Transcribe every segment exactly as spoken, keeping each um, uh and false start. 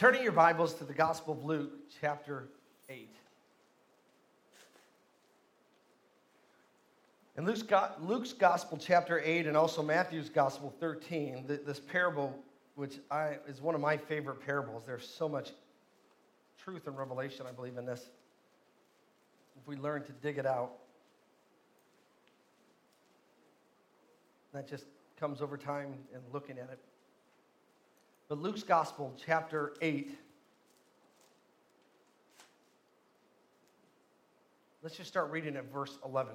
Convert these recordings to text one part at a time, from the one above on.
Turning your Bibles to the Gospel of Luke, chapter eight. In Luke's, Luke's Gospel, chapter eight, and also Matthew's Gospel, thirteen, this parable, which I, is one of my favorite parables. There's so much truth and revelation, I believe, in this, if we learn to dig it out. That just comes over time and looking at it. But Luke's Gospel, chapter eight, let's just start reading at verse eleven.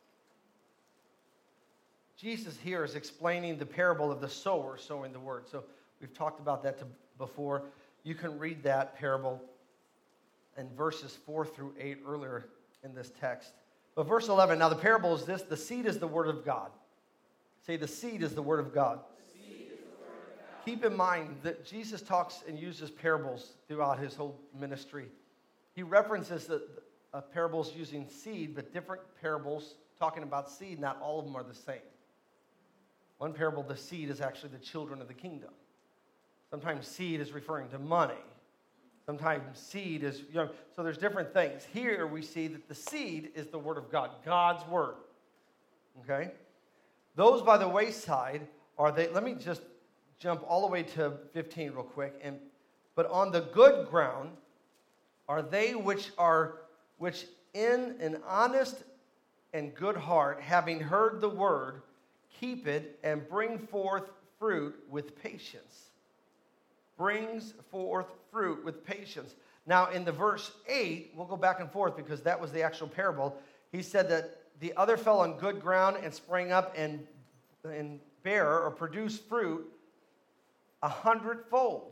Jesus here is explaining the parable of the sower sowing the word. So we've talked about that to, before. You can read that parable in verses four through eight earlier in this text. But verse eleven, now the parable is this: the seed is the word of God. Say, the seed is the word of God. Keep in mind that Jesus talks and uses parables throughout his whole ministry. He references the uh, parables using seed, but different parables talking about seed, not all of them are the same. One parable, the seed is actually the children of the kingdom. Sometimes seed is referring to money. Sometimes seed is, you know, so there's different things. Here we see that the seed is the word of God, God's word. Okay? Those by the wayside are they, let me just jump all the way to fifteen real quick. And but on the good ground are they which are which in an honest and good heart, having heard the word, keep it and bring forth fruit with patience. Brings forth fruit with patience. Now in the verse eight, we'll go back and forth because that was the actual parable. He said that the other fell on good ground and sprang up and and bear or produce fruit a hundredfold.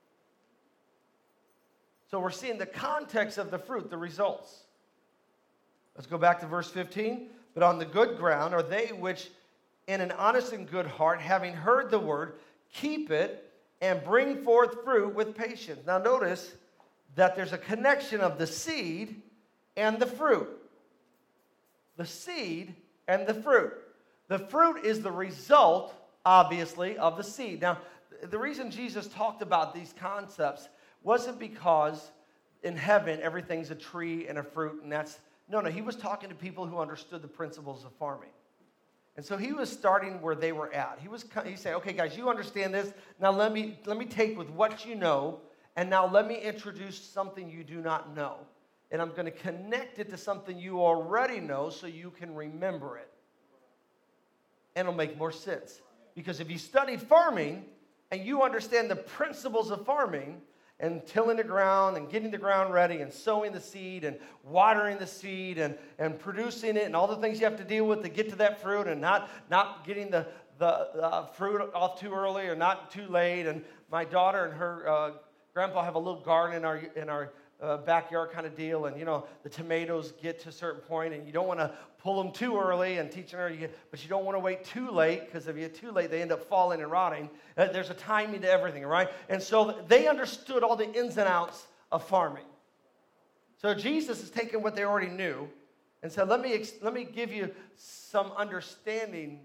So we're seeing the context of the fruit, the results. Let's go back to verse fifteen. But on the good ground are they which in an honest and good heart, having heard the word, keep it and bring forth fruit with patience. Now notice that there's a connection of the seed and the fruit. The seed and the fruit. The fruit is the result, obviously, of the seed. Now, the reason Jesus talked about these concepts wasn't because in heaven everything's a tree and a fruit, and that's, no, no, he was talking to people who understood the principles of farming. And so he was starting where they were at. He was he said, okay, guys, you understand this. Now let me let me take with what you know, and now let me introduce something you do not know. And I'm going to connect it to something you already know so you can remember it. And it'll make more sense. Because if you studied farming and you understand the principles of farming and tilling the ground and getting the ground ready and sowing the seed and watering the seed and, and producing it and all the things you have to deal with to get to that fruit and not, not getting the, the uh, fruit off too early or not too late. And my daughter and her uh, grandpa have a little garden in our in our uh, backyard kind of deal. And, you know, the tomatoes get to a certain point and you don't want to pull them too early and teaching her, but you don't want to wait too late because if you get too late, they end up falling and rotting. Uh, there's a timing to everything, right? And so they understood all the ins and outs of farming. So Jesus is taking what they already knew and said, let me, let me give you some understanding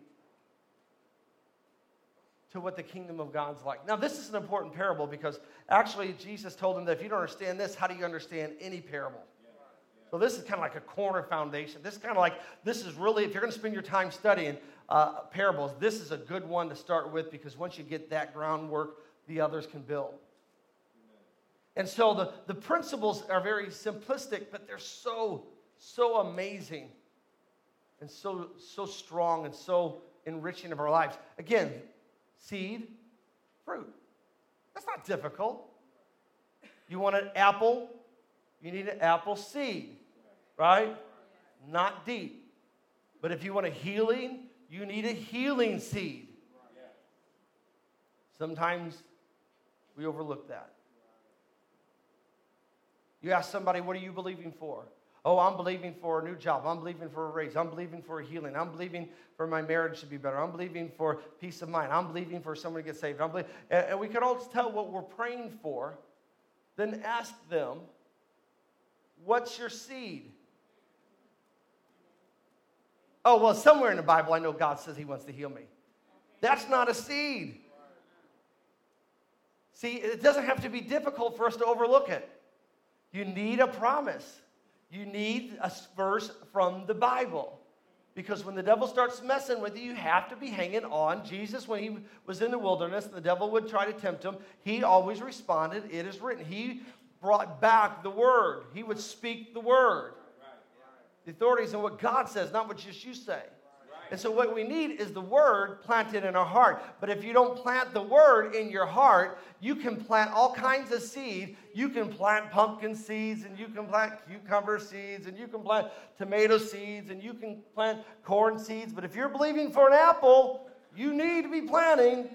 to what the kingdom of God's like. Now, this is an important parable because actually Jesus told them that if you don't understand this, how do you understand any parable? So this is kind of like a corner foundation. This is kind of like, this is really, if you're going to spend your time studying uh, parables, this is a good one to start with because once you get that groundwork, the others can build. Amen. And so the, the principles are very simplistic, but they're so, so amazing and so, so strong and so enriching of our lives. Again, seed, fruit. That's not difficult. You want an apple, you need an apple seed. Right? Not deep. But if you want a healing, you need a healing seed. Sometimes we overlook that. You ask somebody, what are you believing for? Oh, I'm believing for a new job. I'm believing for a raise. I'm believing for a healing. I'm believing for my marriage to be better. I'm believing for peace of mind. I'm believing for someone to get saved. I'm believing, and we can all tell what we're praying for. Then ask them, what's your seed? Oh, well, somewhere in the Bible, I know God says he wants to heal me. That's not a seed. See, it doesn't have to be difficult for us to overlook it. You need a promise. You need a verse from the Bible. Because when the devil starts messing with you, you have to be hanging on. Jesus, when he was in the wilderness, the devil would try to tempt him. He always responded, it is written. He brought back the word. He would speak the word. The authorities and what God says, not what just you say. And so what we need is the word planted in our heart. But if you don't plant the word in your heart, you can plant all kinds of seed. You can plant pumpkin seeds, and you can plant cucumber seeds, and you can plant tomato seeds, and you can plant corn seeds. But if you're believing for an apple, you need to be planting.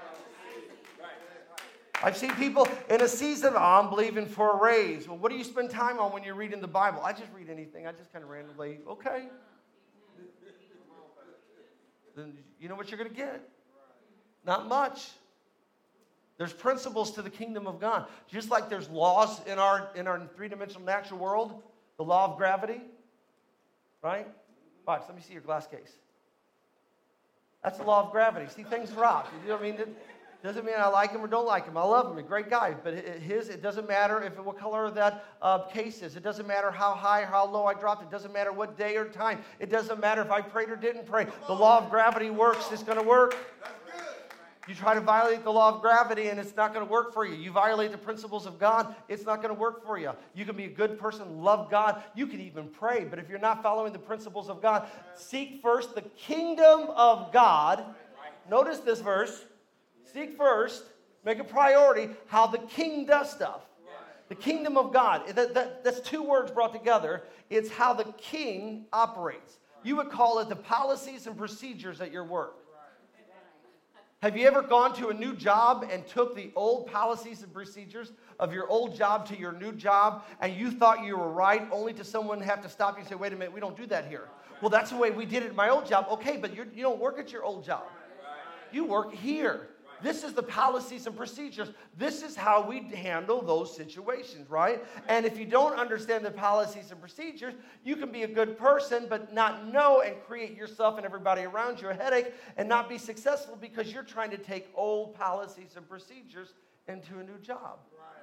I've seen people in a season, oh, I'm believing for a raise. Well, what do you spend time on when you're reading the Bible? I just read anything. I just kind of randomly, okay. Then you know what you're going to get? Not much. There's principles to the kingdom of God. Just like there's laws in our in our three-dimensional natural world, the law of gravity, right? Watch, let me see your glass case. That's the law of gravity. See, things rock. You know what I mean? It doesn't mean I like him or don't like him. I love him. He's a great guy. But his, it doesn't matter if what color that uh, case is. It doesn't matter how high or how low I dropped. It doesn't matter what day or time. It doesn't matter if I prayed or didn't pray. The law of gravity works. It's going to work. You try to violate the law of gravity and it's not going to work for you. You violate the principles of God, it's not going to work for you. You can be a good person, love God. You can even pray. But if you're not following the principles of God, seek first the kingdom of God. Notice this verse. Seek first, make a priority, how the king does stuff. The kingdom of God. That, that, that's two words brought together. It's how the king operates. You would call it the policies and procedures at your work. Have you ever gone to a new job and took the old policies and procedures of your old job to your new job, and you thought you were right, only to someone have to stop you and say, wait a minute, we don't do that here. Well, that's the way we did it at my old job. Okay, but you're, you don't work at your old job. You work here. This is the policies and procedures. This is how we handle those situations, right? And if you don't understand the policies and procedures, you can be a good person but not know and create yourself and everybody around you a headache and not be successful because you're trying to take old policies and procedures into a new job.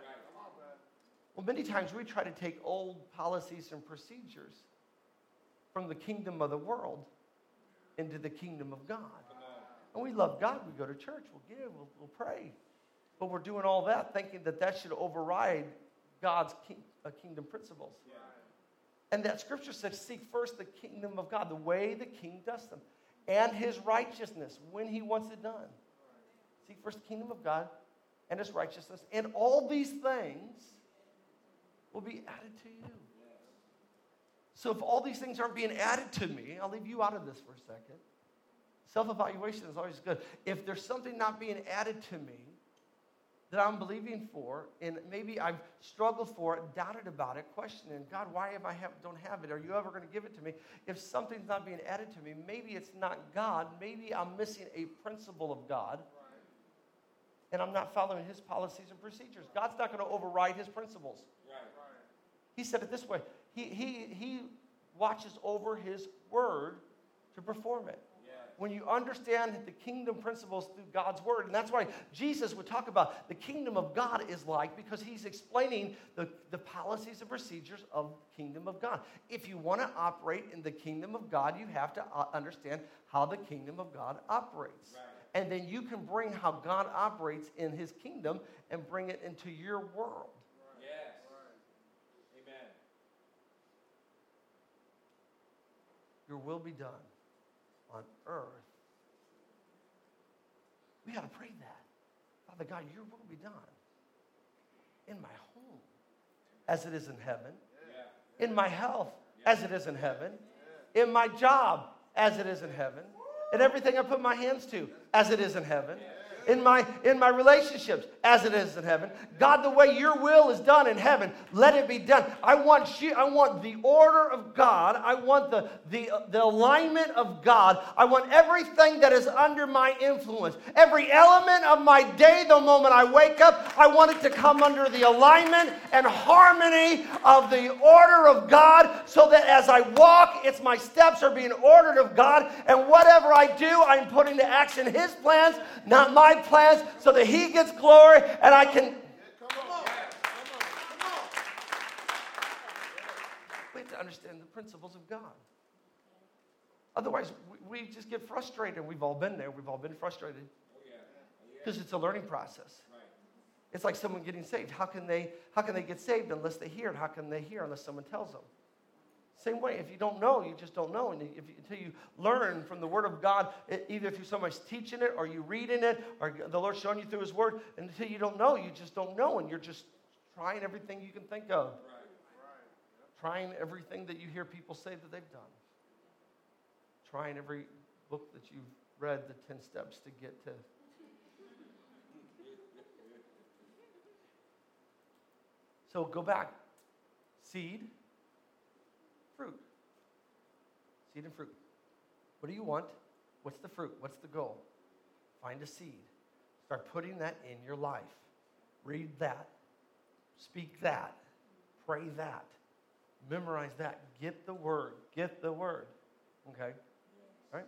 Well, many times we try to take old policies and procedures from the kingdom of the world into the kingdom of God. And we love God. We go to church. We'll give. We'll, we'll pray. But we're doing all that thinking that that should override God's king, uh, kingdom principles. Yeah. And that scripture says, seek first the kingdom of God, the way the king does them, and his righteousness when he wants it done. Right. Seek first the kingdom of God and his righteousness, and all these things will be added to you. Yes. So if all these things aren't being added to me, I'll leave you out of this for a second. Self-evaluation is always good. If there's something not being added to me that I'm believing for, and maybe I've struggled for it, doubted about it, questioning, God, why am I have, don't have it? Are you ever going to give it to me? If something's not being added to me, maybe it's not God. Maybe I'm missing a principle of God, and I'm not following his policies and procedures. God's not going to override his principles. He said it this way. He, he, he watches over his word to perform it. When you understand the kingdom principles through God's word, and that's why Jesus would talk about the kingdom of God is like, because he's explaining the, the policies and procedures of the kingdom of God. If you want to operate in the kingdom of God, you have to understand how the kingdom of God operates. Right. And then you can bring how God operates in his kingdom and bring it into your world. Right. Yes. Right. Amen. Your will be done on earth. We got to pray that. Father God, your will be done in my home as it is in heaven, yeah. in my health yeah. as it is in heaven, yeah. in my job as it is in heaven, in everything I put my hands to as it is in heaven. Yeah. In my, in my relationships, as it is in heaven. God, the way your will is done in heaven, let it be done. I want you, I want the order of God. I want the, the, the alignment of God. I want everything that is under my influence. Every element of my day, the moment I wake up, I want it to come under the alignment and harmony of the order of God, so that as I walk, it's my steps are being ordered of God, and whatever I do, I'm putting to action his plans, not my my plans so that he gets glory and I can... We have to understand the principles of God. Otherwise, we, we just get frustrated. We've all been there. We've all been frustrated. Because it's a learning process. It's like someone getting saved. How can they, how can they get saved unless they hear it? How can they hear unless someone tells them? Same way, if you don't know, you just don't know. And if you, until you learn from the Word of God, it, either through somebody teaching it or you reading it or the Lord showing you through His Word, and until you don't know, you just don't know. And you're just trying everything you can think of. Right. Right. Trying everything that you hear people say that they've done. Trying every book that you've read, the ten steps to get to. So go back. Seed. Fruit. Seed and fruit. What do you want? What's the fruit? What's the goal? Find a seed. Start putting that in your life. Read that. Speak that. Pray that. Memorize that. Get the word. Get the word. Okay? Right?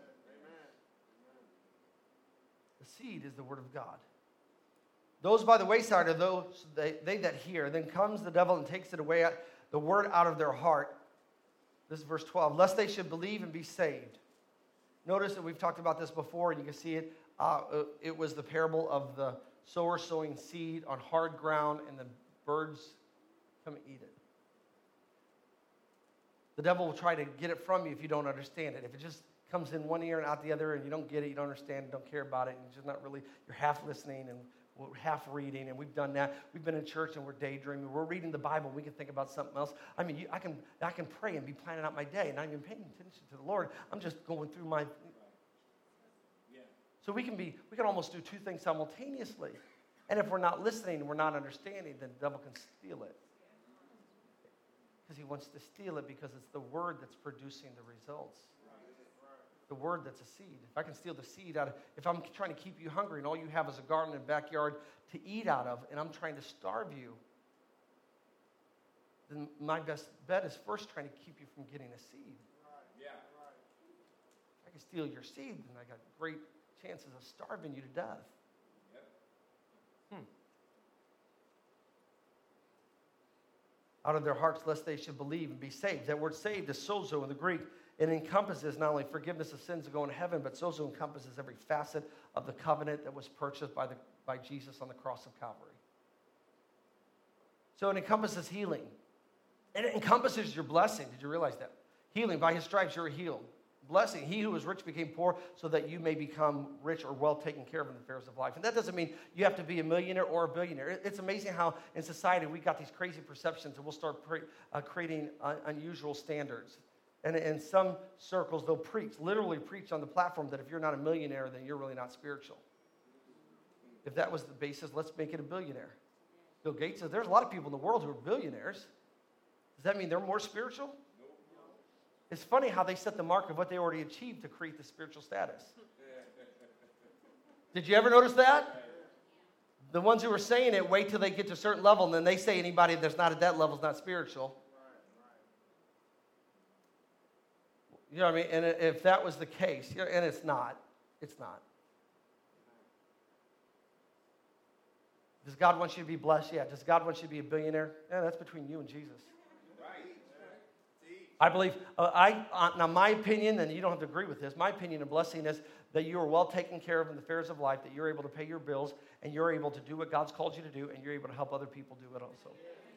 The seed is the word of God. Those by the wayside are those they, they that hear. Then comes the devil and takes it away, the word out of their heart. This is verse twelve. Lest they should believe and be saved. Notice that we've talked about this before, and you can see it. Uh, it was the parable of the sower sowing seed on hard ground, and the birds come and eat it. The devil will try to get it from you if you don't understand it. If it just comes in one ear and out the other, and you don't get it, you don't understand it, don't care about it, and you're just not really, you're half listening and we're half reading, and we've done that. We've been in church and we're daydreaming. We're reading the Bible. We can think about something else. I mean, you, I can I can pray and be planning out my day, and not even paying attention to the Lord. I'm just going through my. Yeah. So we can be we can almost do two things simultaneously, and if we're not listening and we're not understanding, then the devil can steal it. Because he wants to steal it because it's the word that's producing the results. The word that's a seed. If I can steal the seed out of, if I'm trying to keep you hungry and all you have is a garden and backyard to eat out of, and I'm trying to starve you, then my best bet is first trying to keep you from getting a seed. Right. Yeah. Right. If I can steal your seed, then I got great chances of starving you to death. Yep. Hmm. Out of their hearts, lest they should believe and be saved. That word saved is sozo in the Greek. It encompasses not only forgiveness of sins to go into heaven, but it also encompasses every facet of the covenant that was purchased by, the, by Jesus on the cross of Calvary. So it encompasses healing. And it encompasses your blessing. Did you realize that? Healing, by his stripes you're healed. Blessing, he who was rich became poor so that you may become rich or well taken care of in the affairs of life. And that doesn't mean you have to be a millionaire or a billionaire. It's amazing how in society we got these crazy perceptions and we'll start pre- uh, creating uh, unusual standards. And in some circles, they'll preach, literally preach on the platform that if you're not a millionaire, then you're really not spiritual. If that was the basis, let's make it a billionaire. Bill Gates says there's a lot of people in the world who are billionaires. Does that mean they're more spiritual? It's funny how they set the mark of what they already achieved to create the spiritual status. Did you ever notice that? The ones who are saying it wait till they get to a certain level, and then they say anybody that's not at that level is not spiritual. You know what I mean? And if that was the case, and it's not, it's not. Does God want you to be blessed? Yeah. Does God want you to be a billionaire? Yeah, that's between you and Jesus. I believe, uh, I uh, now my opinion, and you don't have to agree with this, my opinion of blessing is that you are well taken care of in the affairs of life, that you're able to pay your bills, and you're able to do what God's called you to do, and you're able to help other people do it also.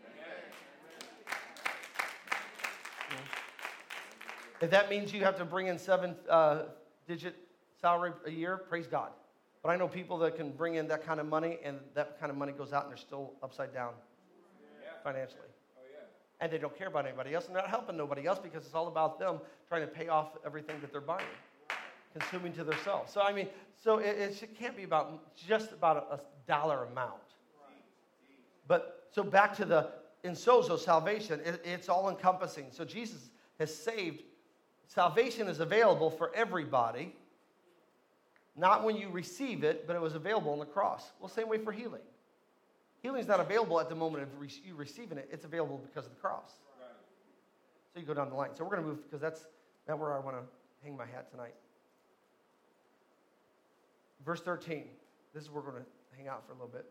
Yeah. If that means you have to bring in seven-digit uh, salary a year, praise God. But I know people that can bring in that kind of money, and that kind of money goes out, and they're still upside down yeah. financially. Oh, yeah. And they don't care about anybody else, and they're not helping nobody else because it's all about them trying to pay off everything that they're buying, consuming to themselves. So, I mean, so it, it can't be about just about a, a dollar amount. But, so back to the, in sozo, salvation, it, it's all encompassing. So Jesus has saved. Salvation is available for everybody, not when you receive it, but it was available on the cross. Well, same way for healing. Healing is not available at the moment of re- you receiving it. It's available because of the cross. Right. So you go down the line. So we're going to move because that's not where I want to hang my hat tonight. Verse thirteen. This is where we're going to hang out for a little bit.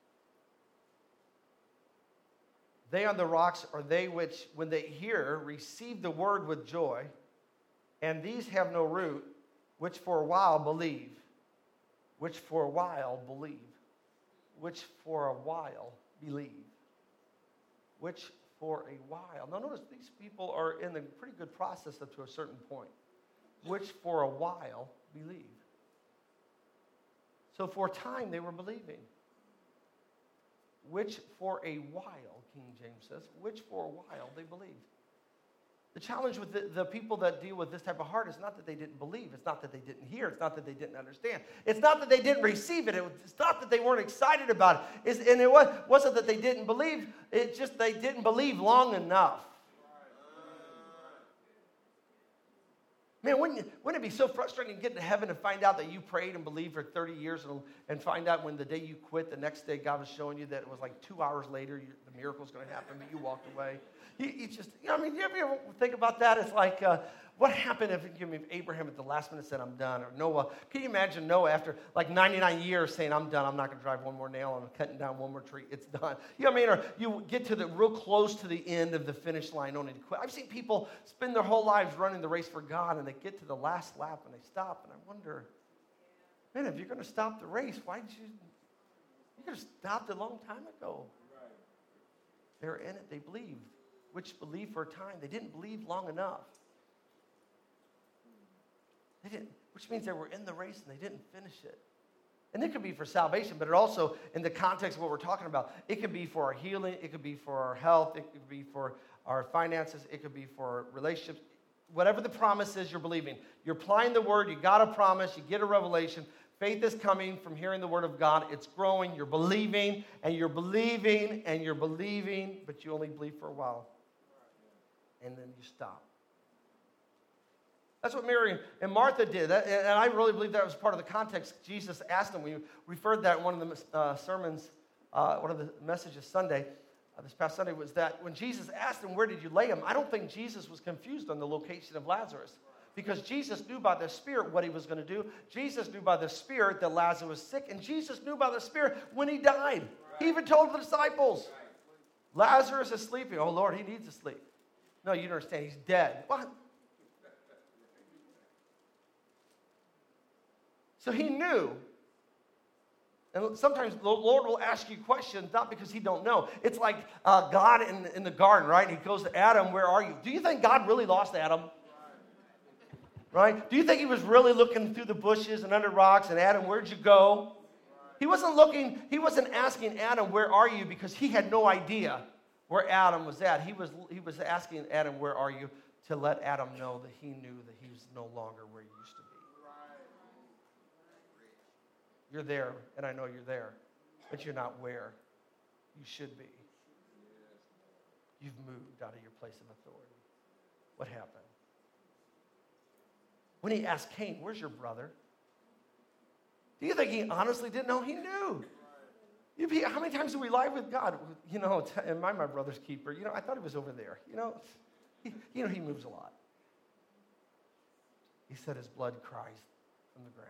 They on the rocks are they which, when they hear, receive the word with joy, and these have no root, which for a while believe. Which for a while believe. Which for a while believe. Which for a while. Now notice these people are in a pretty good process up to a certain point. Which for a while believe. So for a time they were believing. Which for a while, King James says, which for a while they believed. The challenge with the, the people that deal with this type of heart is not that they didn't believe. It's not that they didn't hear. It's not that they didn't understand. It's not that they didn't receive it. It's not that they weren't excited about it. It's, and it was, wasn't that they didn't believe. It's just they didn't believe long enough. Man, wouldn't, wouldn't it be so frustrating to get to heaven and find out that you prayed and believed for thirty years and, and find out when the day you quit, the next day God was showing you that it was like two hours later, you, the miracle was going to happen, but you walked away. You, you just, you know, I mean, you ever think about that? It's like, uh, what happened if, if Abraham at the last minute said, I'm done? Or Noah, can you imagine Noah after like ninety-nine years saying, I'm done, I'm not going to drive one more nail, I'm cutting down one more tree, it's done. You know what I mean? Or you get to the real close to the end of the finish line only to quit. I've seen people spend their whole lives running the race for God, and they get to the last lap and they stop, and I wonder, man, if you're going to stop the race, why did you, you could have stopped a long time ago. They're in it, they believed. Which believed for a time. They didn't believe long enough. They didn't, which means they were in the race and they didn't finish it. And it could be for salvation, but it also, in the context of what we're talking about, it could be for our healing, it could be for our health, it could be for our finances, it could be for relationships. Whatever the promise is you're believing. You're applying the word, you got a promise, you get a revelation. Faith is coming from hearing the word of God. It's growing, you're believing, and you're believing, and you're believing, but you only believe for a while. And then you stop. That's what Mary and Martha did. That, and I really believe that was part of the context. Jesus asked them. We referred that in one of the uh, sermons, uh, one of the messages Sunday, uh, this past Sunday, was that when Jesus asked them, where did you lay him? I don't think Jesus was confused on the location of Lazarus. Because Jesus knew by the Spirit what he was going to do. Jesus knew by the Spirit that Lazarus was sick. And Jesus knew by the Spirit when he died. He even told the disciples, Lazarus is sleeping. Oh, Lord, he needs to sleep. No, you don't understand. He's dead. What? So he knew. And sometimes the Lord will ask you questions, not because he don't know. It's like uh, God in, in the garden, right? He goes to Adam, where are you? Do you think God really lost Adam? Right? Do you think he was really looking through the bushes and under rocks, and Adam, where'd you go? He wasn't looking, he wasn't asking Adam, where are you? Because he had no idea where Adam was at. He was, he was asking Adam, where are you? To let Adam know that he knew that he was no longer where he used to be. You're there, and I know you're there, but you're not where you should be. You've moved out of your place of authority. What happened? When he asked Cain, where's your brother? Do you think he honestly didn't know? He knew. You, how many times do we lie with God? You know, am I my brother's keeper? You know, I thought he was over there. You know, he, you know, he moves a lot. He said his blood cries from the ground.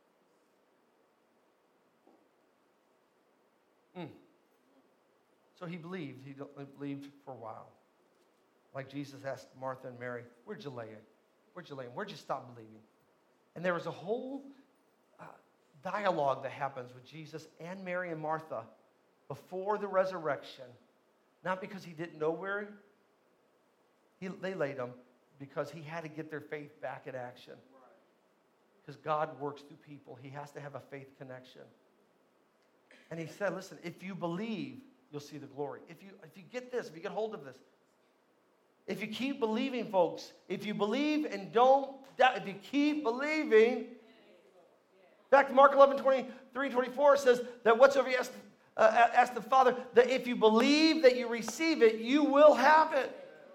Mm. So he believed. He believed for a while. Like Jesus asked Martha and Mary, where'd you lay it? Where'd you lay him? Where'd you stop believing? And there was a whole uh, dialogue that happens with Jesus and Mary and Martha before the resurrection. Not because he didn't know where he, they laid him, because he had to get their faith back in action. Because God works through people. He has to have a faith connection. And he said, listen, if you believe, you'll see the glory. If you, if you get this, if you get hold of this, if you keep believing, folks, if you believe and don't doubt, if you keep believing, back to Mark eleven, twenty-three, twenty-four says that whatsoever you ask, uh, ask the Father, that if you believe that you receive it, you will have it.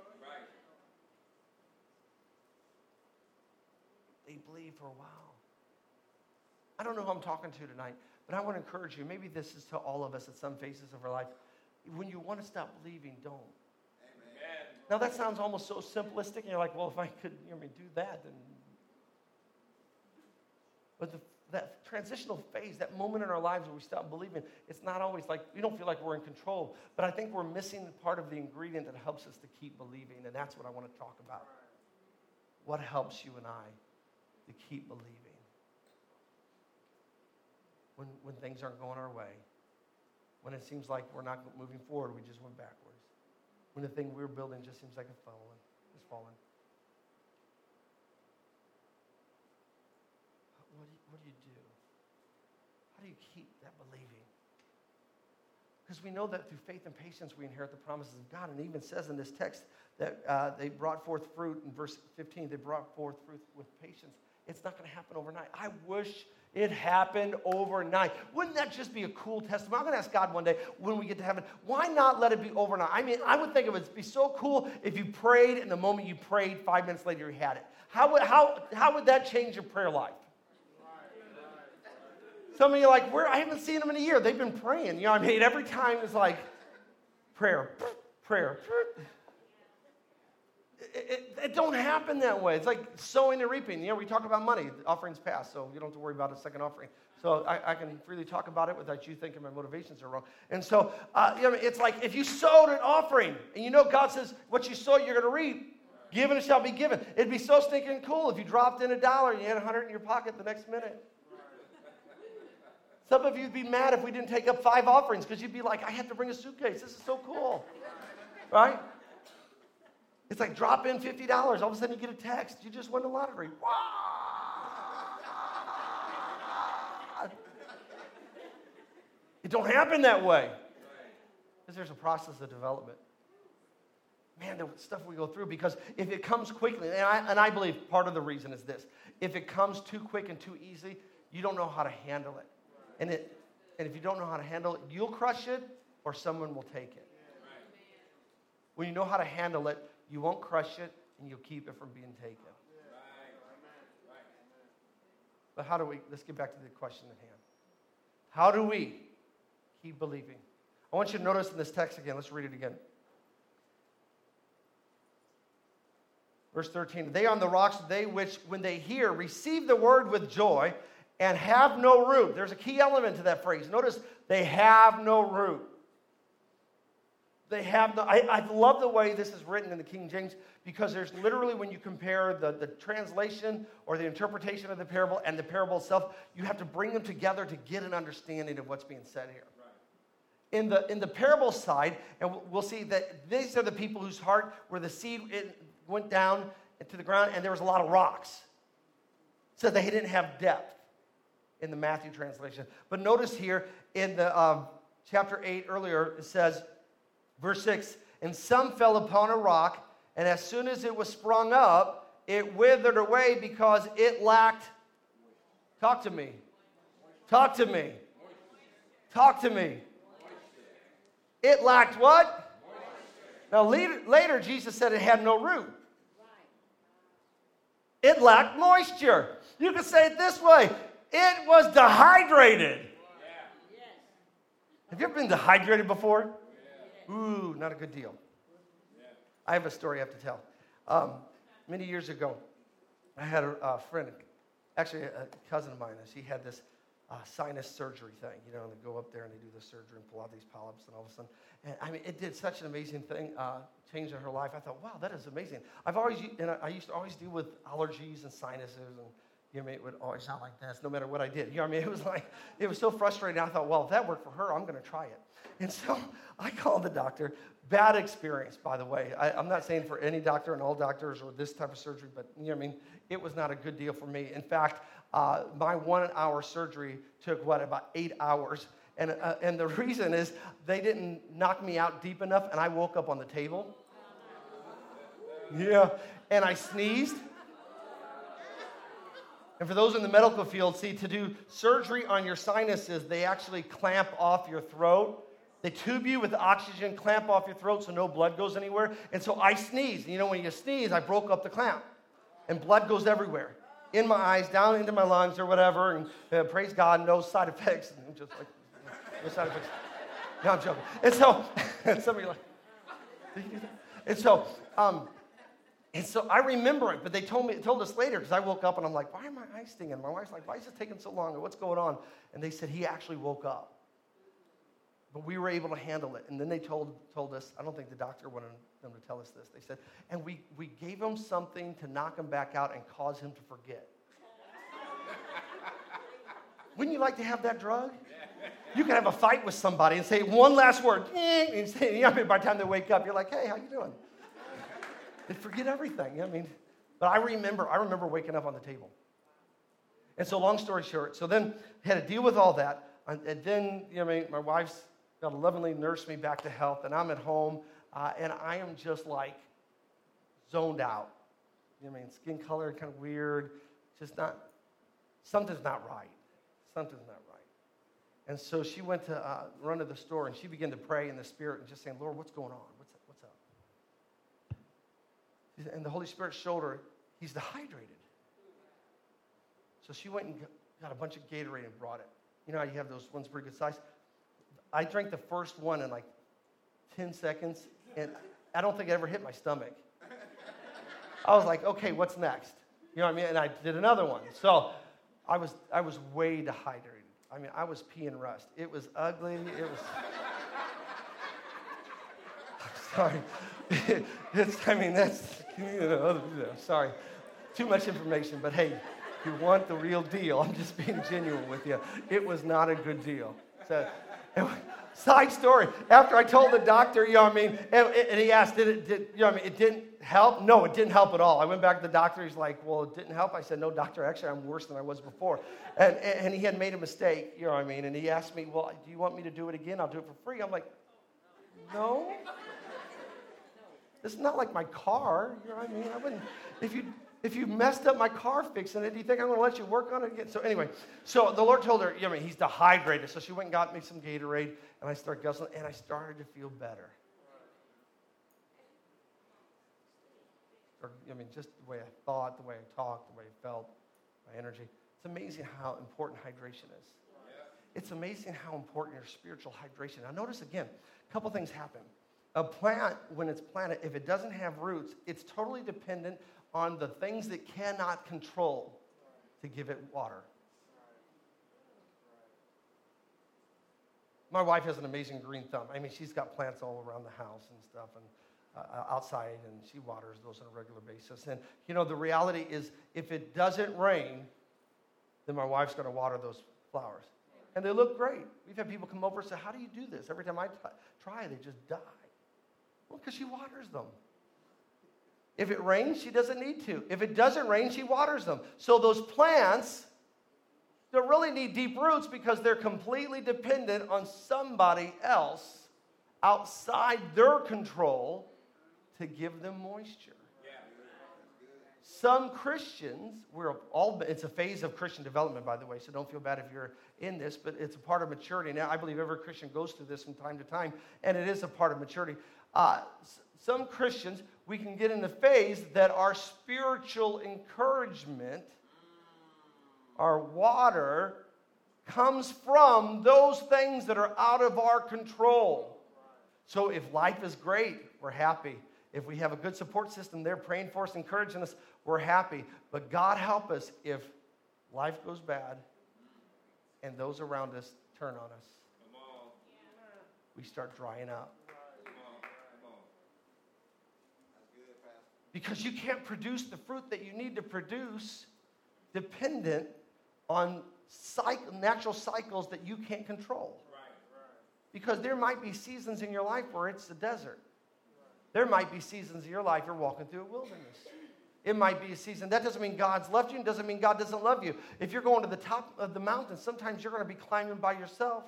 They believe for a while. I don't know who I'm talking to tonight, but I want to encourage you. Maybe this is to all of us at some phases of our life. When you want to stop believing, don't. Now, that sounds almost so simplistic, and you're like, well, if I could you know, do that, then... But the that transitional phase, that moment in our lives where we stop believing, it's not always like, we don't feel like we're in control, but I think we're missing part of the ingredient that helps us to keep believing, and that's what I want to talk about. What helps you and I to keep believing? When, when things aren't going our way, when it seems like we're not moving forward, we just went backwards. When the thing we're building just seems like it's falling, it's falling. What do you, what do you do? How do you keep that believing? Because we know that through faith and patience we inherit the promises of God. And it even says in this text that uh, they brought forth fruit. In verse fifteen, they brought forth fruit with patience. It's not going to happen overnight. I wish it happened overnight. Wouldn't that just be a cool testimony? I'm going to ask God one day when we get to heaven, why not let it be overnight? I mean, I would think it would be so cool if you prayed and the moment you prayed, five minutes later you had it. How would, how, how would that change your prayer life? Some of you are like, Where? I haven't seen them in a year. They've been praying. You know what I mean? Every time it's like prayer, prayer. It, it, it don't happen that way. It's like sowing and reaping. You know, we talk about money. The offering's passed, so you don't have to worry about a second offering. So I, I can freely talk about it without you thinking my motivations are wrong. And so uh, you know, it's like if you sowed an offering, and you know God says what you sow, you're going to reap. Given it shall be given. It'd be so stinking cool if you dropped in a dollar and you had a hundred in your pocket the next minute. Some of you would be mad if we didn't take up five offerings because you'd be like, I have to bring a suitcase. This is so cool. Right? It's like drop in fifty dollars. All of a sudden you get a text. You just won the lottery. It don't happen that way. Because there's a process of development. Man, the stuff we go through, because if it comes quickly, and I, and I believe part of the reason is this. If it comes too quick and too easy, you don't know how to handle it. And it, and if you don't know how to handle it, you'll crush it or someone will take it. When you know how to handle it, you won't crush it and you'll keep it from being taken. But how do we, let's get back to the question at hand. How do we keep believing? I want you to notice in this text again, let's read it again. Verse thirteen, they on the rocks, they which, when they hear, receive the word with joy and have no root. There's a key element to that phrase. Notice, they have no root. They have no, I, I love the way this is written in the King James, because there's literally, when you compare the, the translation or the interpretation of the parable and the parable itself, you have to bring them together to get an understanding of what's being said here. Right. In the, in the parable side, and we'll see that these are the people whose heart, where the seed it went down into the ground and there was a lot of rocks. So they didn't have depth in the Matthew translation. But notice here in the um, chapter eight earlier, it says, verse six, and some fell upon a rock, and as soon as it was sprung up, it withered away because it lacked, talk to me, talk to me, talk to me. It lacked what? Now later, later Jesus said it had no root. It lacked moisture. You could say it this way. It was dehydrated. Yeah. Have you ever been dehydrated before? Yeah. Ooh, not a good deal. Yeah. I have a story I have to tell. Um, many years ago, I had a, a friend, actually a cousin of mine, she had this uh, sinus surgery thing. You know, and they go up there and they do the surgery and pull out these polyps, and all of a sudden, and I mean, it did such an amazing thing, uh, change in her life. I thought, wow, that is amazing. I've always, and I used to always deal with allergies and sinuses, and you know, it would always sound like this, no matter what I did. You know what I mean? It was like, it was so frustrating. I thought, well, if that worked for her, I'm going to try it. And so I called the doctor. Bad experience, by the way. I, I'm not saying for any doctor and all doctors or this type of surgery, but you know what I mean? It was not a good deal for me. In fact, uh, my one-hour surgery took, what, about eight hours. And, uh, and the reason is they didn't knock me out deep enough, and I woke up on the table. Yeah. And I sneezed. And for those in the medical field, see, to do surgery on your sinuses, they actually clamp off your throat. They tube you with oxygen, clamp off your throat so no blood goes anywhere. And so I sneezed. And you know, when you sneeze, I broke up the clamp. And blood goes everywhere. In my eyes, down into my lungs or whatever. And uh, praise God, no side effects. And just like, no side effects. No, I'm joking. And so, some of you are like, did you do that? And so, um, And so I remember it, but they told me told us later because I woke up and I'm like, why are my eyes stinging? My wife's like, why is it taking so long? What's going on? And they said he actually woke up. But we were able to handle it. And then they told told us, I don't think the doctor wanted them to tell us this. They said, and we, we gave him something to knock him back out and cause him to forget. Wouldn't you like to have that drug? You could have a fight with somebody and say one last word. And say, you know, by the time they wake up, you're like, hey, how you doing? They forget everything. I mean, but I remember, I remember waking up on the table. And so long story short, so then had to deal with all that. And, and then, you know, I mean, my wife's got to lovingly nurse me back to health, and I'm at home, uh, and I am just like zoned out. You know what I mean? Skin color kind of weird, just not, something's not right. Something's not right. And so she went to uh, run to the store, and she began to pray in the Spirit and just saying, Lord, what's going on? What's up? What's up? And the Holy Spirit showed her, he's dehydrated. So she went and got a bunch of Gatorade and brought it. You know how you have those ones pretty good size? I drank the first one in like ten seconds, and I don't think it ever hit my stomach. I was like, okay, what's next? You know what I mean? And I did another one. So I was I was way dehydrated. I mean, I was peeing rust. It was ugly. It was... Sorry. It's, I mean, that's, you know, sorry. Too much information, but hey, you want the real deal. I'm just being genuine with you. It was not a good deal. So, side story. After I told the doctor, you know what I mean, and, and he asked, did it, did, you know what I mean, it didn't help? No, it didn't help at all. I went back to the doctor. He's like, well, it didn't help. I said, no, doctor, actually, I'm worse than I was before. And, and he had made a mistake, you know what I mean, and he asked me, well, do you want me to do it again? I'll do it for free. I'm like, no. This is not like my car, you know what I mean? I wouldn't, if you... If you messed up my car fixing it, do you think I'm going to let you work on it again? So anyway, so the Lord told her, you know, I mean, he's dehydrated. So she went and got me some Gatorade, and I started guzzling, and I started to feel better. Or, I mean, just the way I thought, the way I talked, the way I felt, my energy. It's amazing how important hydration is. It's amazing how important your spiritual hydration. Now notice again, a couple things happen. A plant, when it's planted, if it doesn't have roots, it's totally dependent on the things that cannot control to give it water. My wife has an amazing green thumb. I mean, she's got plants all around the house and stuff, and uh, outside, and she waters those on a regular basis. And, you know, the reality is if it doesn't rain, then my wife's going to water those flowers. And they look great. We've had people come over and say, how do you do this? Every time I t- try, they just die. Well, because she waters them. If it rains, she doesn't need to. If it doesn't rain, she waters them. So those plants don't really need deep roots because they're completely dependent on somebody else outside their control to give them moisture. Some Christians, we're all, it's a phase of Christian development, by the way, so don't feel bad if you're in this, but it's a part of maturity. Now, I believe every Christian goes through this from time to time, and it is a part of maturity. Uh, some Christians, we can get in the phase that our spiritual encouragement, our water, comes from those things that are out of our control. So if life is great, we're happy. If we have a good support system, they're praying for us, encouraging us, we're happy. But God help us if life goes bad and those around us turn on us. Come on. We start drying up. Because you can't produce the fruit that you need to produce dependent on cycle, natural cycles that you can't control. Right, right. Because there might be seasons in your life where it's the desert. There might be seasons in your life you're walking through a wilderness. It might be a season. That doesn't mean God's left you. It doesn't mean God doesn't love you. If you're going to the top of the mountain, sometimes you're going to be climbing by yourself.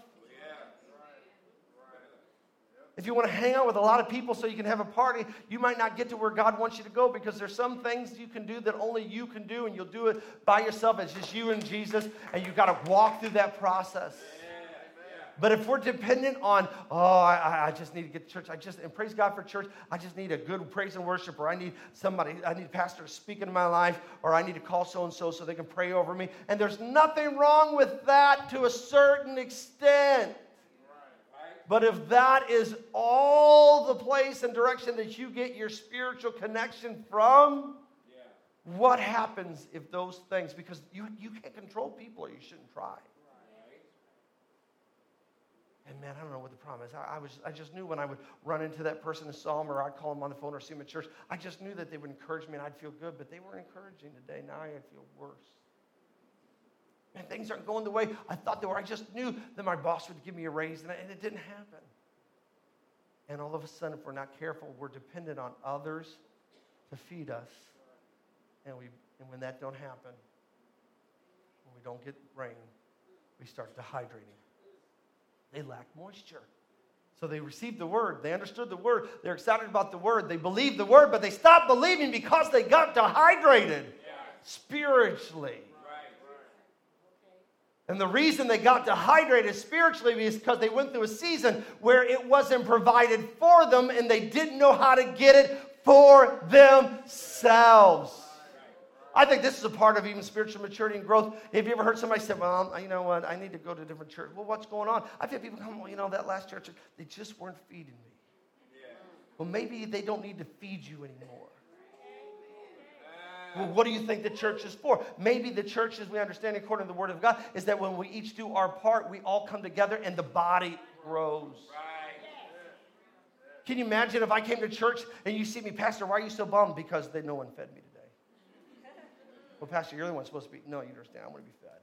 If you want to hang out with a lot of people so you can have a party, you might not get to where God wants you to go because there's some things you can do that only you can do, and you'll do it by yourself. It's just you and Jesus, and you've got to walk through that process. But if we're dependent on, oh, I, I just need to get to church. I just, and praise God for church. I just need a good praise and worship, or I need somebody, I need a pastor to speak into my life, or I need to call so-and-so so they can pray over me. And there's nothing wrong with that to a certain extent. But if that is all the place and direction that you get your spiritual connection from, yeah. what happens if those things, because you, you can't control people or you shouldn't try. And man, I don't know what the problem is. I, I was, I just knew when I would run into that person and saw them, or I'd call them on the phone or see them at church, I just knew that they would encourage me and I'd feel good, but they weren't encouraging today. Now I feel worse. Man, things aren't going the way I thought they were. I just knew that my boss would give me a raise, and, I, and it didn't happen. And all of a sudden, if we're not careful, we're dependent on others to feed us. And we, and when that don't happen, when we don't get rain, we start dehydrating. They lack moisture. So they received the word. They understood the word. They're excited about the word. They believed the word, but they stopped believing because they got dehydrated yeah. spiritually. Right. And the reason they got dehydrated spiritually is because they went through a season where it wasn't provided for them and they didn't know how to get it for themselves. I think this is a part of even spiritual maturity and growth. Have you ever heard somebody say, well, you know what, I need to go to a different church. Well, what's going on? I've had people come, well, you know, that last church, they just weren't feeding me. Yeah. Well, maybe they don't need to feed you anymore. Well, what do you think the church is for? Maybe the church, as we understand according to the Word of God, is that when we each do our part, we all come together and the body grows. Right. Can you imagine if I came to church and you see me, Pastor, why are you so bummed? Because they, no one fed me today. Well, Pastor, you're the one supposed to be. No, you understand. I want to be fed.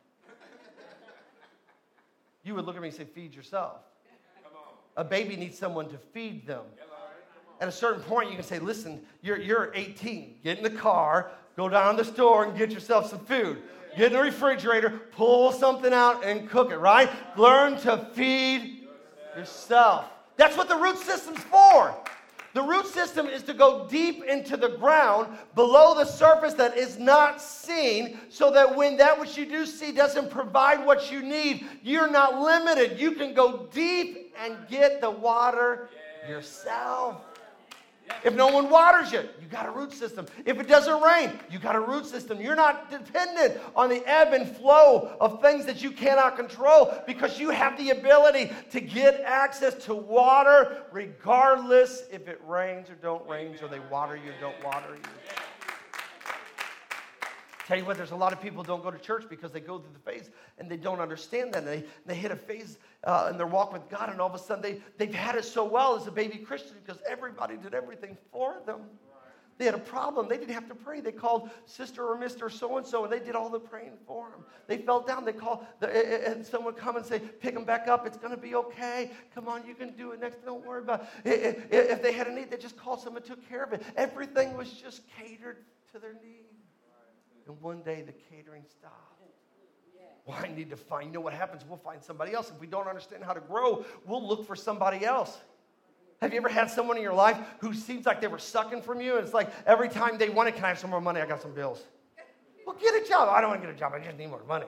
You would look at me and say, feed yourself. A baby needs someone to feed them. At a certain point, you can say, listen, you're, you're eighteen. Get in the car, go down to the store and get yourself some food. Get in the refrigerator, pull something out and cook it, right? Learn to feed yourself. That's what the root system's for. The root system is to go deep into the ground below the surface that is not seen, so that when that which you do see doesn't provide what you need, you're not limited. You can go deep and get the water yourself. If no one waters you, you got a root system. If it doesn't rain, you got a root system. You're not dependent on the ebb and flow of things that you cannot control, because you have the ability to get access to water regardless if it rains or don't rain, or they water you or don't water you. Tell you what, there's a lot of people who don't go to church because they go through the phase and they don't understand that. And they, they hit a phase uh, in their walk with God, and all of a sudden they, they've had it so well as a baby Christian because everybody did everything for them. They had a problem. They didn't have to pray. They called Sister or Mister So-and-so, and they did all the praying for them. They fell down. They called, the, and someone would come and say, pick them back up. It's going to be okay. Come on, you can do it next. Don't worry about it. If they had a need, they just called someone and took care of it. Everything was just catered to their needs. And one day the catering stopped. Well, I need to find, you know what happens? We'll find somebody else. If we don't understand how to grow, we'll look for somebody else. Have you ever had someone in your life who seems like they were sucking from you? And it's like every time they wanted, can I have some more money? I got some bills. Well, get a job. I don't want to get a job. I just need more money.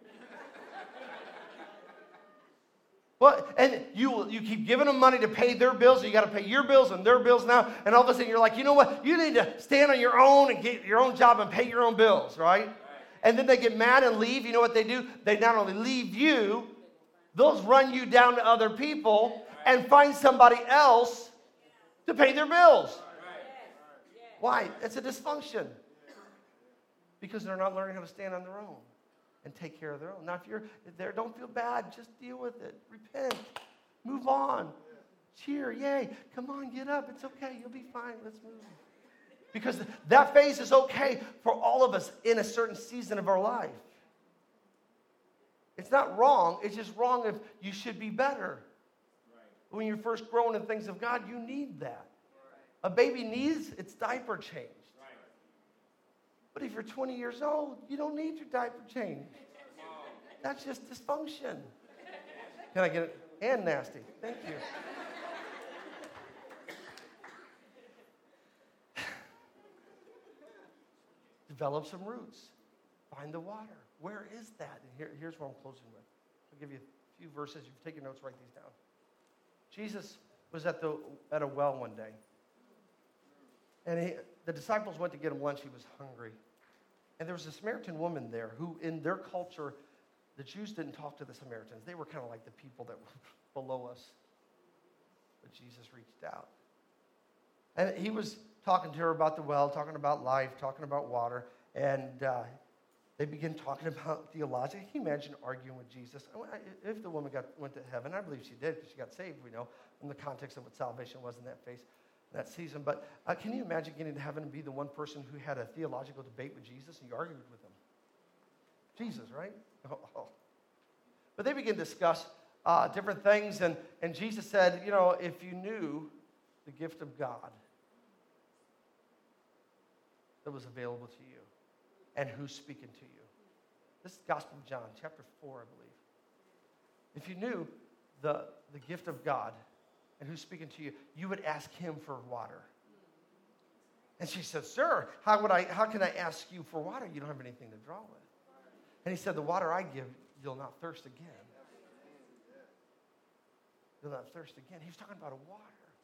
Well, and you you keep giving them money to pay their bills, so you got to pay your bills and their bills now, and all of a sudden you're like, you know what? You need to stand on your own and get your own job and pay your own bills, right? Right. And then they get mad and leave. You know what they do? They not only leave you, they'll run you down to other people and find somebody else to pay their bills. Right. Why? It's a dysfunction. Because they're not learning how to stand on their own and take care of their own. Now, if you're there, don't feel bad. Just deal with it. Repent. Move on. Cheer. Yay. Come on, get up. It's okay. You'll be fine. Let's move. Because that phase is okay for all of us in a certain season of our life. It's not wrong. It's just wrong if you should be better. When you're first growing in things of God, you need that. A baby needs its diaper changed. But if you're twenty years old, you don't need your diaper changed. That's just dysfunction. Can I get it? And nasty. Thank you. Develop some roots. Find the water. Where is that? And here, here's what I'm closing with. I'll give you a few verses. If you take your notes, write these down. Jesus was at the at a well one day. And he, the disciples went to get him lunch. He was hungry. And there was a Samaritan woman there who, in their culture, the Jews didn't talk to the Samaritans. They were kind of like the people that were below us. But Jesus reached out. And he was talking to her about the well, talking about life, talking about water. And uh, they began talking about theology. Can you imagine arguing with Jesus? If the woman got went to heaven, I believe she did because she got saved, we know, in the context of what salvation was in that phase, that season. But uh, can you imagine getting to heaven and be the one person who had a theological debate with Jesus and you argued with him? Jesus, right? Oh, oh. But they began to discuss uh, different things. And, and Jesus said, you know, if you knew the gift of God that was available to you and who's speaking to you. This is Gospel of John, chapter four, I believe. If you knew the, the gift of God and who's speaking to you, you would ask him for water. And she said, sir, how would I? How can I ask you for water? You don't have anything to draw with. And he said, the water I give, you'll not thirst again. You'll not thirst again. He was talking about a water.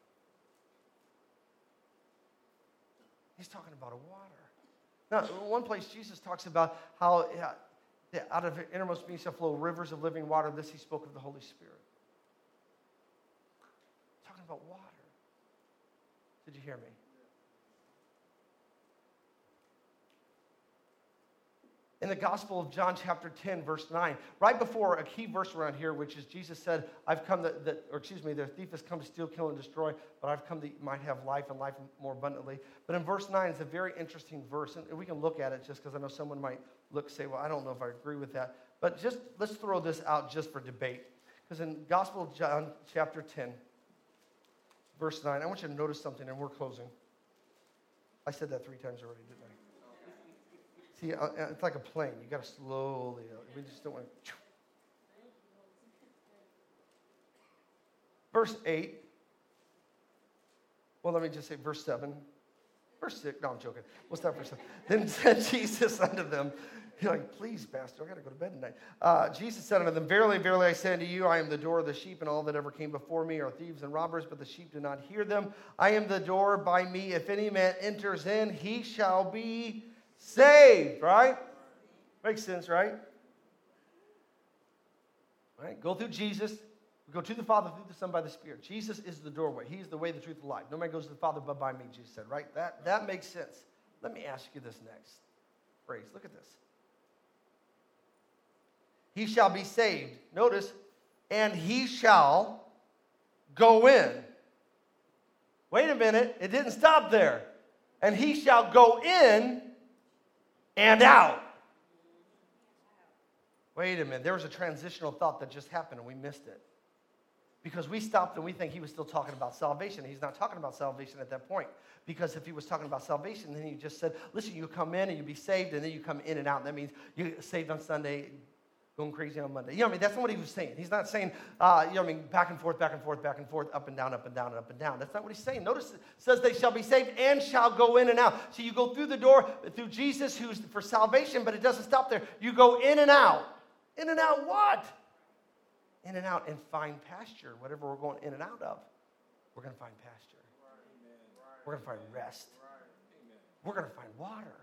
He's talking about a water. Now, one place Jesus talks about how uh, out of the innermost being shall flow rivers of living water. This he spoke of the Holy Spirit. Talking about water. Did you hear me? In the Gospel of John chapter ten, verse nine, right before a key verse around here, which is Jesus said, I've come that, that or excuse me, the thief has come to steal, kill, and destroy, but I've come that you might have life and life more abundantly. But in verse nine, it's a very interesting verse, and we can look at it just because I know someone might look say, well, I don't know if I agree with that. But just let's throw this out just for debate. Because in Gospel of John chapter ten, verse nine, I want you to notice something, and we're closing. I said that three times already, didn't I? See, it's like a plane. You got to slowly. We just don't want to. Verse eight. Well, let me just say verse seven. Verse six. No, I'm joking. We'll start verse seven. Then said Jesus unto them, you're like, please, Pastor, I got to go to bed tonight. Uh, Jesus said unto them, verily, verily, I say unto you, I am the door of the sheep, and all that ever came before me are thieves and robbers, but the sheep do not hear them. I am the door. By me, if any man enters in, he shall be saved, right? Makes sense, right? Right? Go through Jesus. We go to the Father through the Son by the Spirit. Jesus is the doorway. He is the way, the truth, the life. No man goes to the Father but by me, Jesus said, right? That, that makes sense. Let me ask you this next phrase. Look at this. He shall be saved. Notice, and he shall go in. Wait a minute. It didn't stop there. And he shall go in and out. Wait a minute. There was a transitional thought that just happened and we missed it. Because we stopped and we think he was still talking about salvation. He's not talking about salvation at that point. Because if he was talking about salvation, then he just said, listen, you come in and you be saved, and then you come in and out. And that means you get saved on Sunday, going crazy on Monday. You know what I mean? That's not what he was saying. He's not saying, uh, you know what I mean, back and forth, back and forth, back and forth, up and down, up and down, and up and down. That's not what he's saying. Notice it says they shall be saved and shall go in and out. So you go through the door through Jesus, who's for salvation, but it doesn't stop there. You go in and out. In and out what? In and out and find pasture. Whatever we're going in and out of, we're going to find pasture. We're going to find rest. We're going to find water.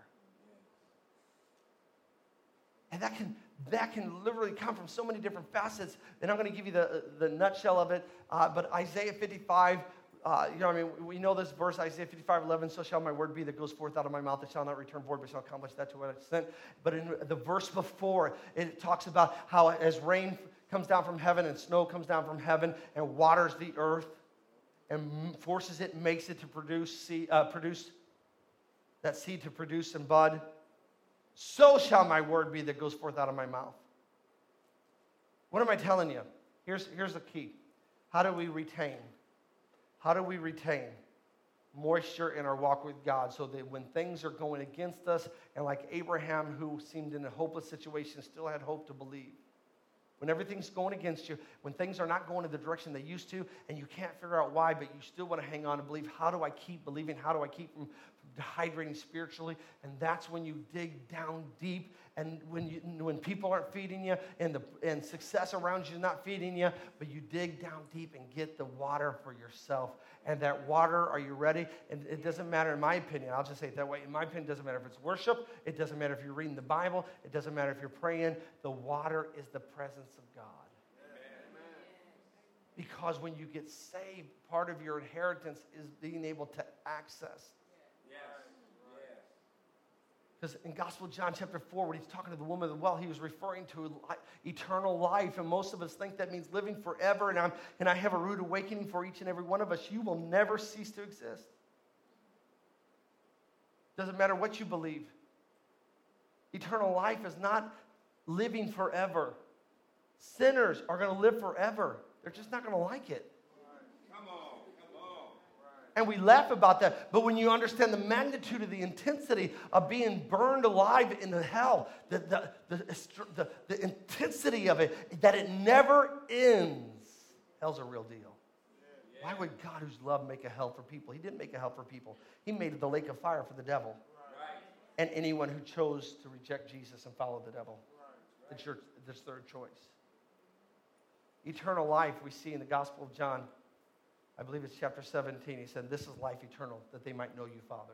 And that can that can literally come from so many different facets. And I'm going to give you the, the nutshell of it. Uh, but Isaiah fifty-five, uh, you know what I mean? We know this verse, Isaiah fifty-five eleven, so shall my word be that goes forth out of my mouth. It shall not return void, but shall accomplish that to what I sent. But in the verse before, it talks about how as rain comes down from heaven and snow comes down from heaven and waters the earth and forces it, makes it to produce seed, uh, produce that seed to produce and bud, so shall my word be that goes forth out of my mouth. What am I telling you? Here's, here's the key. How do we retain? How do we retain moisture in our walk with God so that when things are going against us, and like Abraham, who seemed in a hopeless situation, still had hope to believe? When everything's going against you, when things are not going in the direction they used to, and you can't figure out why, but you still want to hang on and believe, how do I keep believing? How do I keep from dehydrating spiritually? And that's when you dig down deep, and when you, when people aren't feeding you, and the and success around you is not feeding you, but you dig down deep and get the water for yourself. And that water, are you ready? And it doesn't matter, in my opinion, I'll just say it that way. In my opinion, it doesn't matter if it's worship. It doesn't matter if you're reading the Bible. It doesn't matter if you're praying. The water is the presence of God. Amen. Because when you get saved, part of your inheritance is being able to access. Because in Gospel of John chapter four, when he's talking to the woman of the well, he was referring to li- eternal life. And most of us think that means living forever. And, I'm, and I have a rude awakening for each and every one of us. You will never cease to exist. Doesn't matter what you believe. Eternal life is not living forever. Sinners are going to live forever. They're just not going to like it. Come on, come on. And we laugh about that. But when you understand the magnitude of the intensity of being burned alive in the hell, the, the, the, the, the intensity of it, that it never ends, hell's a real deal. Why would God, who's love, make a hell for people? He didn't make a hell for people. He made the lake of fire for the devil. Right. And anyone who chose to reject Jesus and follow the devil. Right. It's your this third choice. Eternal life we see in the Gospel of John. I believe it's chapter seventeen. He said, this is life eternal, that they might know you, Father.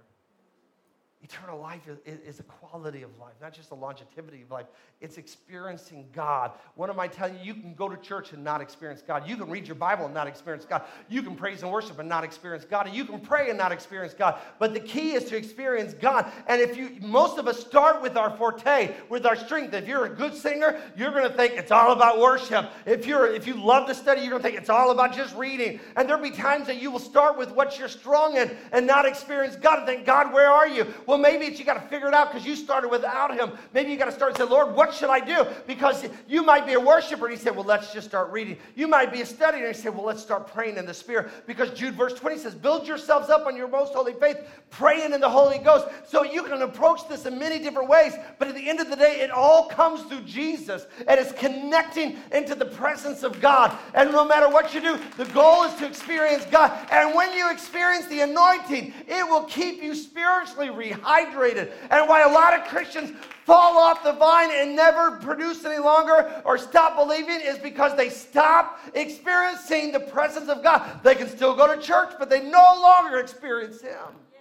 Eternal life is, is a quality of life, not just a longevity of life. It's experiencing God. What am I telling you? You can go to church and not experience God. You can read your Bible and not experience God. You can praise and worship and not experience God. And you can pray and not experience God. But the key is to experience God. And if you, most of us start with our forte, with our strength. If you're a good singer, you're going to think it's all about worship. If you're, if you love to study, you're going to think it's all about just reading. And there'll be times that you will start with what you're strong in and not experience God and think, God, where are you? Well, maybe it's you got to figure it out because you started without him. Maybe you got to start and say, Lord, what should I do? Because you might be a worshiper. And he said, well, let's just start reading. You might be a studier. And he said, well, let's start praying in the Spirit. Because Jude verse twenty says, build yourselves up on your most holy faith, praying in the Holy Ghost. So you can approach this in many different ways. But at the end of the day, it all comes through Jesus. And it's connecting into the presence of God. And no matter what you do, the goal is to experience God. And when you experience the anointing, it will keep you spiritually rehydrated. And why a lot of Christians fall off the vine and never produce any longer or stop believing is because they stop experiencing the presence of God. They can still go to church, but they no longer experience him.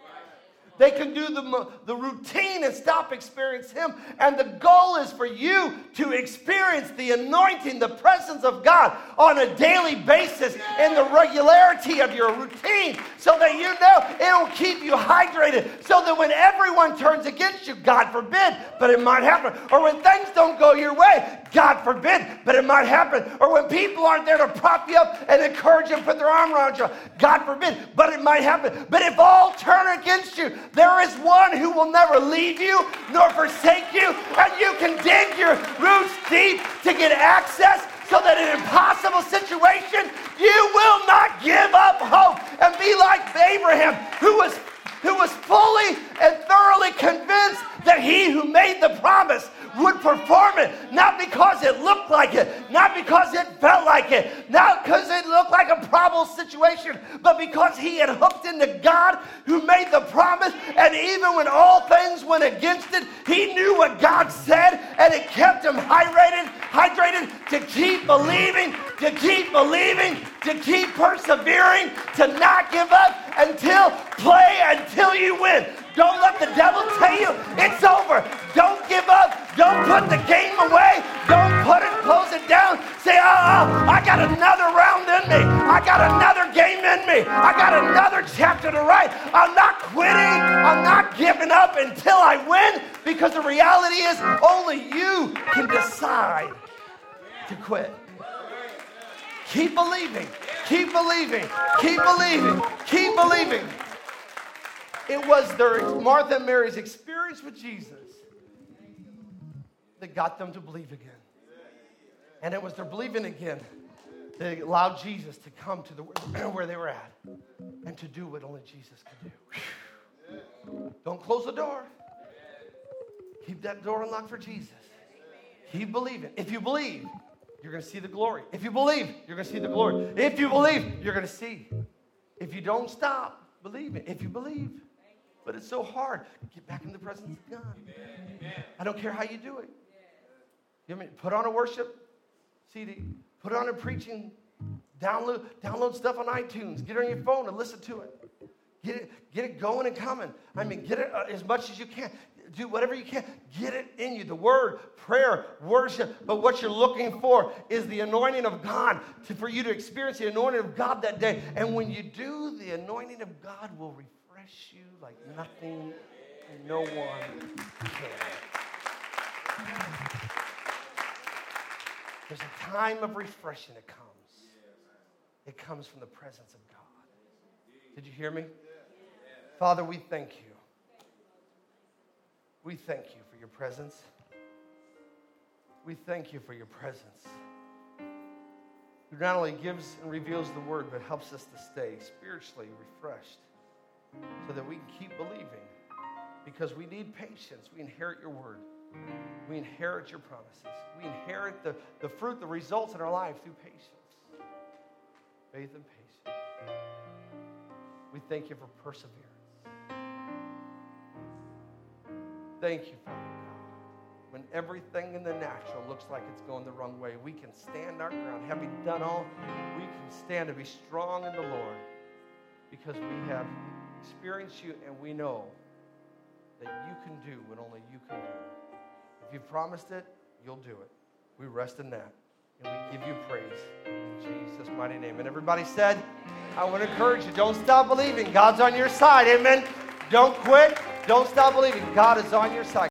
They can do the, the routine and stop experiencing him. And the goal is for you to experience the anointing, the presence of God on a daily basis in the regularity of your routine so that you know it will keep you hydrated so that when everyone turns against you, God forbid, but it might happen. Or when things don't go your way, God forbid, but it might happen. Or when people aren't there to prop you up and encourage you and put their arm around you, God forbid, but it might happen. But if all turn against you, there is one who will never leave you nor forsake you, and you can dig your roots deep to get access so that in an impossible situation, you will not give up hope and be like Abraham, who was, who was fully and thoroughly convinced that he who made the promise would perform it, not because it looked like it, not because it felt like it, not because it looked like a probable situation, but because he had hooked into God who made the promise, and even when all things went against it, he knew what God said, and it kept him hydrated, hydrated to keep believing, to keep believing, to keep persevering, to not give up until play until you win. Don't let the devil tell you it's over. Don't give up. Don't put the game away. Don't put it, close it down. Say, oh, oh, I got another round in me. I got another game in me. I got another chapter to write. I'm not quitting. I'm not giving up until I win, because the reality is only you can decide to quit. Keep believing. Keep believing. Keep believing. Keep believing. It was their Martha and Mary's experience with Jesus that got them to believe again. And it was their believing again that allowed Jesus to come to the where they were at and to do what only Jesus could do. Don't close the door. Keep that door unlocked for Jesus. Keep believing. If you believe, you're going to see the glory. If you believe, you're going to see the glory. If you believe, you're going to see. If you don't stop believing, if you believe. But it's so hard. Get back in the presence of God. Amen. I don't care how you do it. You know, put on a worship C D. Put on a preaching. Download, download stuff on iTunes. Get it on your phone and listen to it. Get it, get it going and coming. I mean, get it uh, as much as you can. do whatever you can. Get it in you. The word, prayer, worship. But what you're looking for is the anointing of God to, for you to experience the anointing of God that day. And when you do, the anointing of God will refresh you like nothing and no one can. There's a time of refreshing that comes. It comes from the presence of God. Did you hear me? Father, we thank you. We thank you for your presence. We thank you for your presence. Who not only gives and reveals the word, but helps us to stay spiritually refreshed so that we can keep believing. Because we need patience. We inherit your word. We inherit your promises. We inherit the, the fruit, the results in our life through patience. Faith and patience. We thank you for perseverance. Thank you, Father God. When everything in the natural looks like it's going the wrong way, we can stand our ground. Having done all, we can stand and be strong in the Lord because we have experienced you and we know that you can do what only you can do. If you promised it, you'll do it. We rest in that. And we give you praise in Jesus' mighty name. And everybody said, I want to encourage you, don't stop believing. God's on your side. Amen. Don't quit. Don't stop believing. God is on your side.